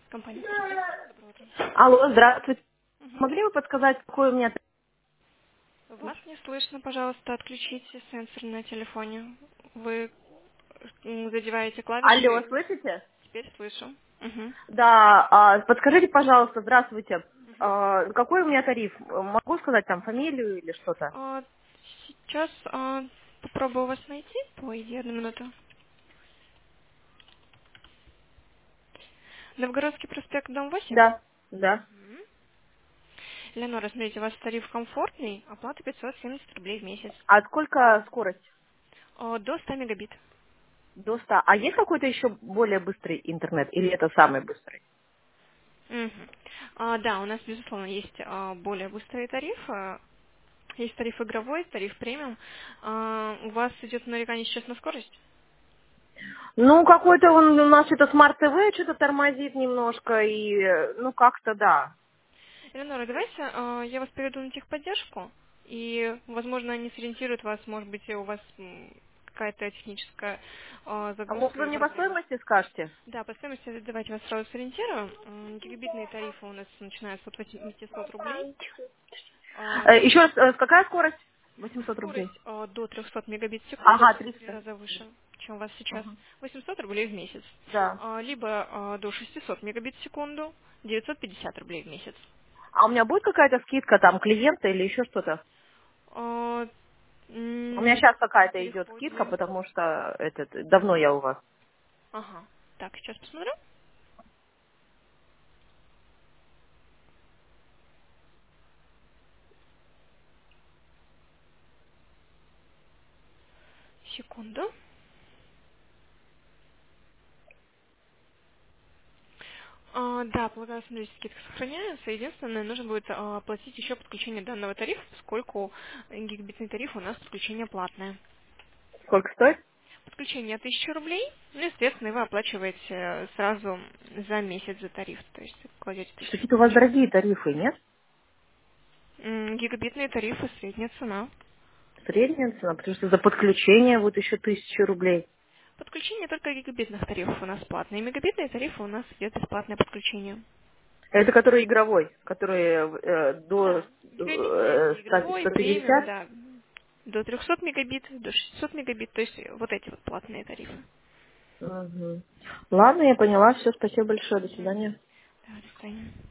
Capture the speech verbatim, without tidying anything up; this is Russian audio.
Компания «Спутник». Доброе утро. Алло, здравствуйте. Мгм. Могли бы подсказать, какой у меня... Вас не слышно, пожалуйста, отключите сенсор на телефоне. Вы м, задеваете Алло, клавиши. слышите? Теперь слышу. Мгм. Да, а, подскажите, пожалуйста, здравствуйте. Мгм. А, какой у меня тариф? Могу сказать там фамилию или что-то? А, сейчас а, попробую вас найти. Пойди, одну минуту. Новгородский проспект, дом восемь. Да, да. Мгм. Леонора, смотрите, у вас тариф комфортный, оплата пятьсот семьдесят рублей в месяц. А сколько скорость? А, до ста мегабит. До ста. А есть какой-то еще более быстрый интернет? Или это самый быстрый? Мгм. А, да, у нас, безусловно, есть а, более быстрые тарифы. Есть тариф игровой, тариф премиум. А, у вас идет нарекание сейчас на скорость? Ну, какой-то он у нас что-то смарт-ТВ что-то тормозит немножко, и, э, ну, как-то да. Элеонора, давайте а, я вас переведу на техподдержку, и, возможно, они сориентируют вас, может быть, у вас м, какая-то техническая а, А может, загрузка вы или мне по проблема. стоимости скажете? Да, по стоимости давайте вас сразу сориентирую. М, Гигабитные тарифы у нас начинаются от восьмисот рублей. А, Э, еще раз, э, какая скорость? восемьсот рублей. Скорость а, до трехсот мегабит в секунду, Ага, то есть в три триста. раза выше, чем у вас сейчас, Ага. восемьсот рублей в месяц. Да. А, Либо а, до шестисот мегабит в секунду, девятьсот пятьдесят рублей в месяц. А у меня будет какая-то скидка там клиента или еще что-то? А, У меня м, сейчас какая-то идет скидка, Переходим. потому что этот давно я у вас. Ага. Так, сейчас посмотрю. Секунду. А, да, полагаю, смотрите, скидка сохраняется. Единственное, нужно будет а, оплатить еще подключение данного тарифа, поскольку гигабитный тариф у нас подключение платное. Сколько стоит? Подключение тысяча рублей, ну, естественно, и вы оплачиваете э, сразу за месяц за тариф, то есть кладете Что тысячу какие-то у рублей на вас счет. дорогие тарифы, нет? М, Гигабитные тарифы, средняя цена. Средняя цена, потому что за подключение вот еще тысяча рублей. Подключение только гигабитных тарифов у нас платные. Мегабитные тарифы у нас идет бесплатное подключение. Это который игровой, который э, до Да, гигабитный э, это ста- игровой, премиум, сто пятьдесят. да, до трехсот мегабит, до шестисот мегабит, то есть вот эти вот платные тарифы. Мгм. Ладно, я поняла. Все, спасибо большое. До Мгм. свидания. Да, до свидания.